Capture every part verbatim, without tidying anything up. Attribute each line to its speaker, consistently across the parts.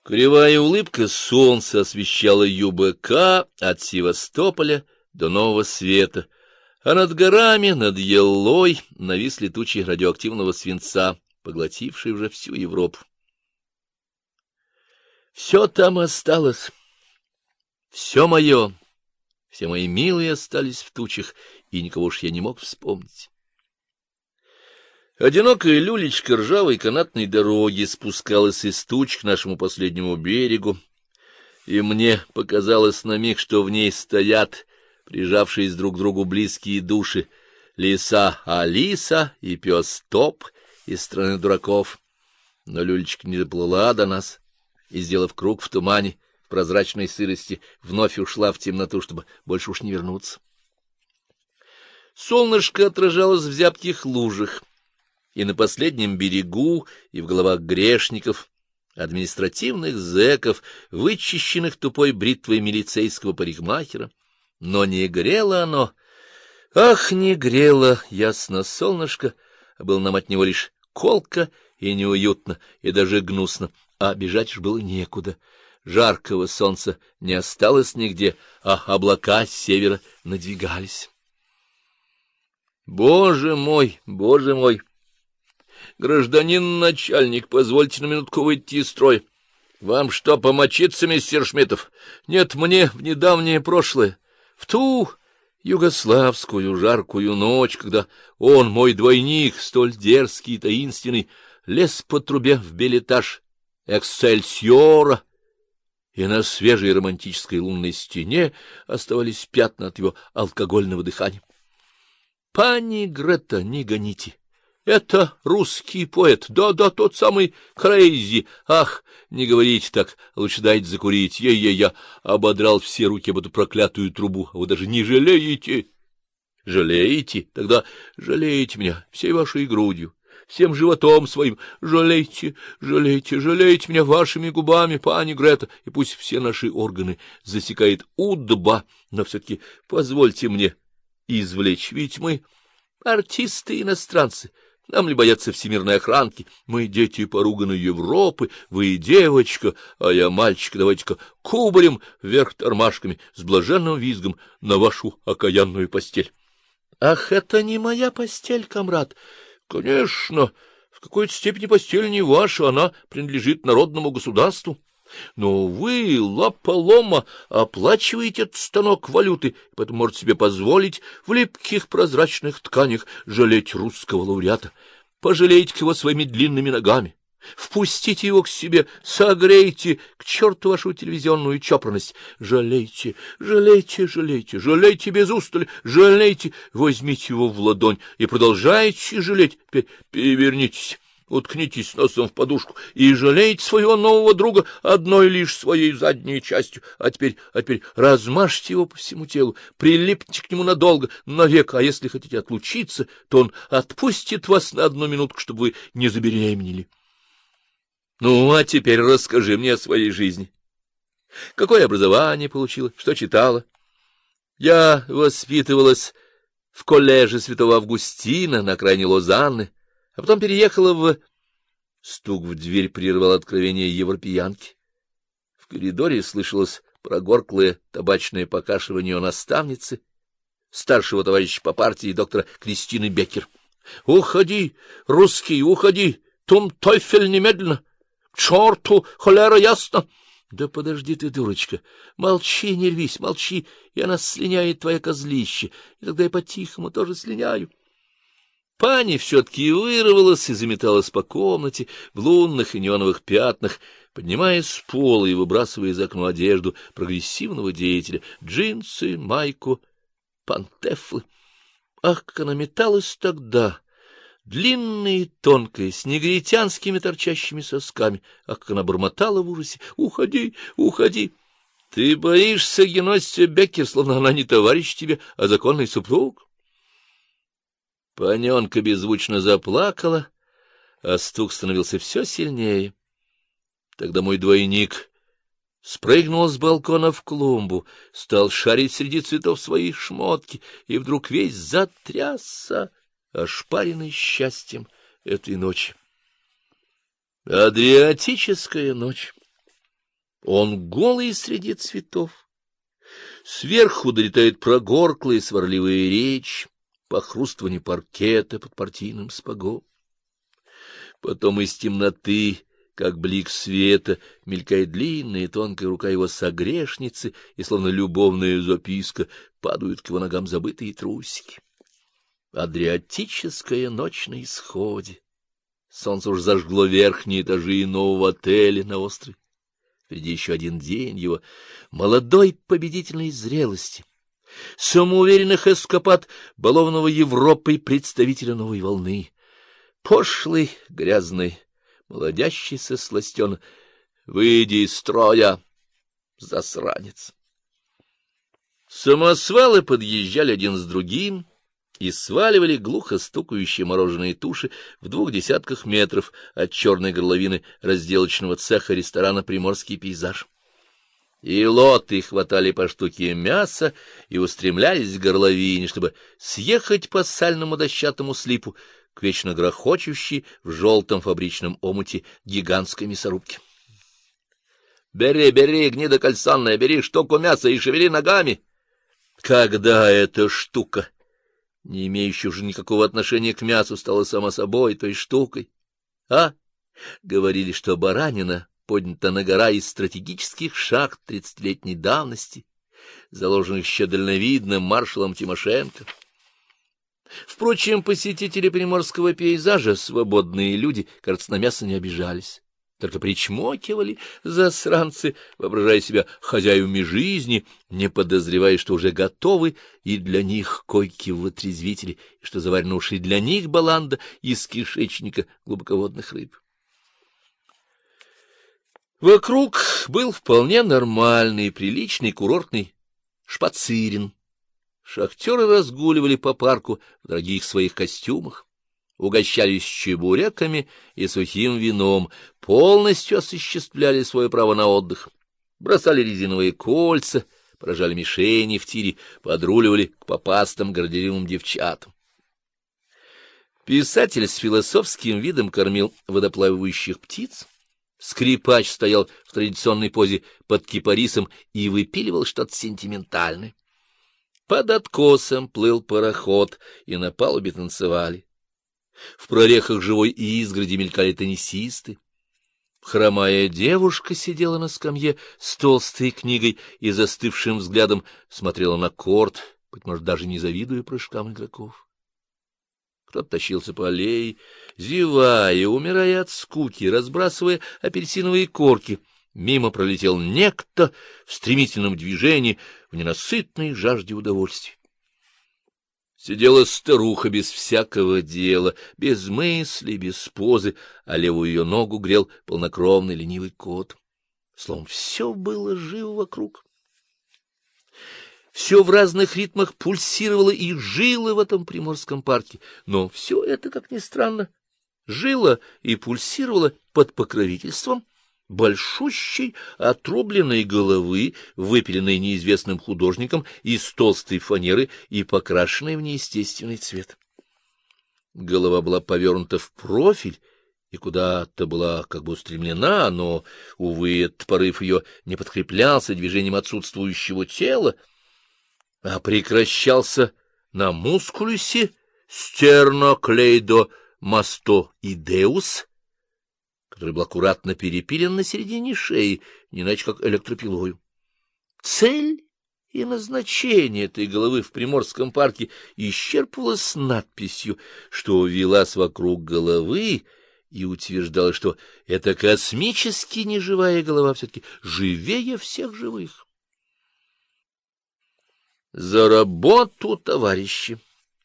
Speaker 1: Кривая улыбка солнца освещала ЮБК от Севастополя до Нового Света, а над горами, над Еллой, нависли тучи радиоактивного свинца, поглотившие уже всю Европу. Все там осталось, все мое, все мои милые остались в тучах, и никого уж я не мог вспомнить. Одинокая люлечка ржавой канатной дороги спускалась из туч к нашему последнему берегу, и мне показалось на миг, что в ней стоят, прижавшись друг к другу близкие души, лиса Алиса и пес Топ из страны дураков. Но люлечка не доплыла до нас и, сделав круг в тумане, в прозрачной сырости, вновь ушла в темноту, чтобы больше уж не вернуться. Солнышко отражалось в зябких лужах, и на последнем берегу, и в головах грешников, административных зэков, вычищенных тупой бритвой милицейского парикмахера. Но не грело оно, ах, не грело ясно солнышко, а было нам от него лишь колко и неуютно, и даже гнусно, а бежать уж было некуда. Жаркого солнца не осталось нигде, а облака с севера надвигались. Боже мой, боже мой! Гражданин начальник, позвольте на минутку выйти из строя. Вам что, помочиться, мистер Шмидтов? Нет, мне в недавнее прошлое, в ту югославскую жаркую ночь, когда он, мой двойник, столь дерзкий и таинственный, лез по трубе в билетаж Эксельсиора, и на свежей романтической лунной стене оставались пятна от его алкогольного дыхания. Пани Грета, не гоните! Это русский поэт, да-да, тот самый Крейзи. Ах, не говорите так, лучше дайте закурить. Ей-ей, я ободрал все руки об эту проклятую трубу, а вы даже не жалеете. Жалеете? Тогда жалеете меня всей вашей грудью, всем животом своим. Жалейте, жалейте, жалейте меня вашими губами, пани Грета, и пусть все наши органы засекает удба, но все-таки позвольте мне извлечь, ведь мы артисты-иностранцы. Нам ли бояться всемирной охранки? Мы дети поруганной Европы, вы девочка, а я мальчик. Давайте-ка кубарем вверх тормашками с блаженным визгом на вашу окаянную постель. Ах, это не моя постель, комрад. Конечно, в какой-то степени постель не ваша, она принадлежит народному государству. Но вы, Ла-Палома, оплачиваете этот станок валюты, поэтому можете себе позволить в липких прозрачных тканях жалеть русского лауреата. Пожалейте его своими длинными ногами, впустите его к себе, согрейте к черту вашу телевизионную чопорность. Жалейте, жалейте, жалейте, жалейте без устали, жалейте, возьмите его в ладонь и продолжайте жалеть. Теперь перевернитесь. Уткнитесь носом в подушку и жалейте своего нового друга одной лишь своей задней частью. А теперь, а теперь размажьте его по всему телу, прилипните к нему надолго, навек, а если хотите отлучиться, то он отпустит вас на одну минутку, чтобы вы не забеременели. Ну, а теперь расскажи мне о своей жизни. Какое образование получила, что читала? Я воспитывалась в колледже Святого Августина на окраине Лозанны, а потом переехала в... Стук в дверь прервал откровение европеянки. В коридоре слышалось прогорклое табачное покашливание наставницы, старшего товарища по партии доктора Кристины Беккер. — Уходи, русский, уходи! Тум Тойфель немедленно! К черту, холера, ясно! — Да подожди ты, дурочка, молчи, не рвись, молчи, и она слиняет твое козлище, и тогда я по-тихому тоже слиняю. Пани все-таки вырвалась и заметалась по комнате в лунных и неоновых пятнах, поднимая с пола и выбрасывая из окна одежду прогрессивного деятеля, джинсы, майку, пантефлы. Ах, как она металась тогда, длинная и тонкая, с негритянскими торчащими сосками. Ах, как она бормотала в ужасе: «Уходи, уходи!» Ты боишься Геносия Беккер, словно она не товарищ тебе, а законный супруг? Паненка беззвучно заплакала, а стук становился все сильнее. Тогда мой двойник спрыгнул с балкона в клумбу, стал шарить среди цветов свои шмотки, и вдруг весь затрясся, ошпаренный счастьем этой ночи. Адриатическая ночь. Он голый среди цветов. Сверху долетает прогорклая сварливая речь, похрустывание паркета под партийным спагом. Потом из темноты, как блик света, мелькает длинная и тонкая рука его согрешницы, и, словно любовная записка, падают к его ногам забытые трусики. Адриатическая ночь на исходе. Солнце уж зажгло верхние этажи нового отеля на острове. Впереди еще один день его молодой победительной зрелости, самоуверенных эскапад балованного Европой представителя новой волны. Пошлый, грязный, молодящийся сластен, выйди из строя, засранец. Самосвалы подъезжали один с другим и сваливали глухо стукающие мороженые туши в двух десятках метров от черной горловины разделочного цеха ресторана «Приморский пейзаж». И лоты хватали по штуке мяса и устремлялись к горловине, чтобы съехать по сальному дощатому слипу к вечно грохочущей в желтом фабричном омуте гигантской мясорубки. — Бери, бери, гнида кальсонная, бери штуку мяса и шевели ногами. Когда эта штука, не имеющая уже никакого отношения к мясу, стала сама собой той штукой? А? Говорили, что баранина поднята на гора из стратегических шахт тридцатилетней давности, заложенных еще дальновидным маршалом Тимошенко. Впрочем, посетители приморского пейзажа, свободные люди, кажется, на мясо не обижались, только причмокивали засранцы, воображая себя хозяевами жизни, не подозревая, что уже готовы и для них койки в отрезвителе, и что заварена уж и для них баланда из кишечника глубоководных рыб. Вокруг был вполне нормальный и приличный курортный шпацирин. Шахтеры разгуливали по парку в дорогих своих костюмах, угощались чебуреками и сухим вином, полностью осуществляли свое право на отдых, бросали резиновые кольца, поражали мишени в тире, подруливали к попастым горделивым девчатам. Писатель с философским видом кормил водоплавающих птиц, скрипач стоял в традиционной позе под кипарисом и выпиливал что-то сентиментальное. Под откосом плыл пароход, и на палубе танцевали. В прорехах живой изгороди мелькали теннисисты. Хромая девушка сидела на скамье с толстой книгой и застывшим взглядом смотрела на корт, быть может, даже не завидуя прыжкам игроков. Кто-то тащился по аллее, зевая, умирая от скуки, разбрасывая апельсиновые корки. Мимо пролетел некто в стремительном движении, в ненасытной жажде удовольствия. Сидела старуха без всякого дела, без мысли, без позы, а левую ее ногу грел полнокровный ленивый кот. Словом, все было живо вокруг. Все в разных ритмах пульсировало и жило в этом приморском парке, но все это, как ни странно, жило и пульсировало под покровительством большущей отрубленной головы, выпиленной неизвестным художником из толстой фанеры и покрашенной в неестественный цвет. Голова была повернута в профиль и куда-то была как бы устремлена, но, увы, этот порыв ее не подкреплялся движением отсутствующего тела, а прекращался на мускулюсе стерноклейдомастоидеус, который был аккуратно перепилен на середине шеи, не иначе как электропилою. Цель и назначение этой головы в Приморском парке исчерпывалось надписью, что велась вокруг головы, и утверждала, что эта космически неживая голова все-таки живее всех живых. За работу, товарищи!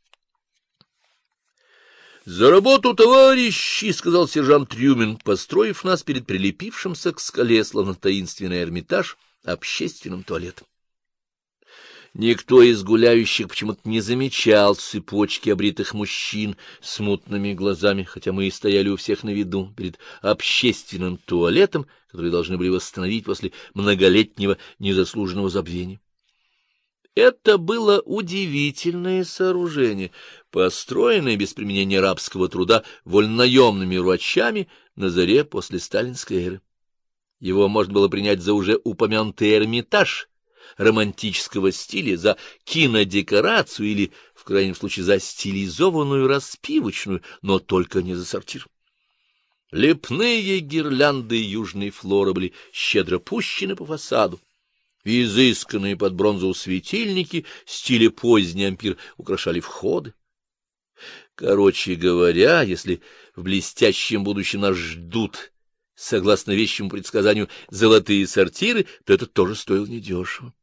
Speaker 1: — За работу, товарищи! — сказал сержант Трюмин, построив нас перед прилепившимся к скале, словно таинственный Эрмитаж, общественным туалетом. Никто из гуляющих почему-то не замечал цепочки обритых мужчин с мутными глазами, хотя мы и стояли у всех на виду перед общественным туалетом, который должны были восстановить после многолетнего незаслуженного забвения. Это было удивительное сооружение, построенное без применения рабского труда вольнонаемными врачами на заре после сталинской эры. Его можно было принять за уже упомянутый Эрмитаж романтического стиля, за кинодекорацию или, в крайнем случае, за стилизованную распивочную, но только не за сортир. Лепные гирлянды южной флоры были щедро пущены по фасаду. Изысканные под бронзу светильники стиля поздний ампир украшали входы. Короче говоря, если в блестящем будущем нас ждут, согласно вещему предсказанию, золотые сортиры, то это тоже стоило недешево.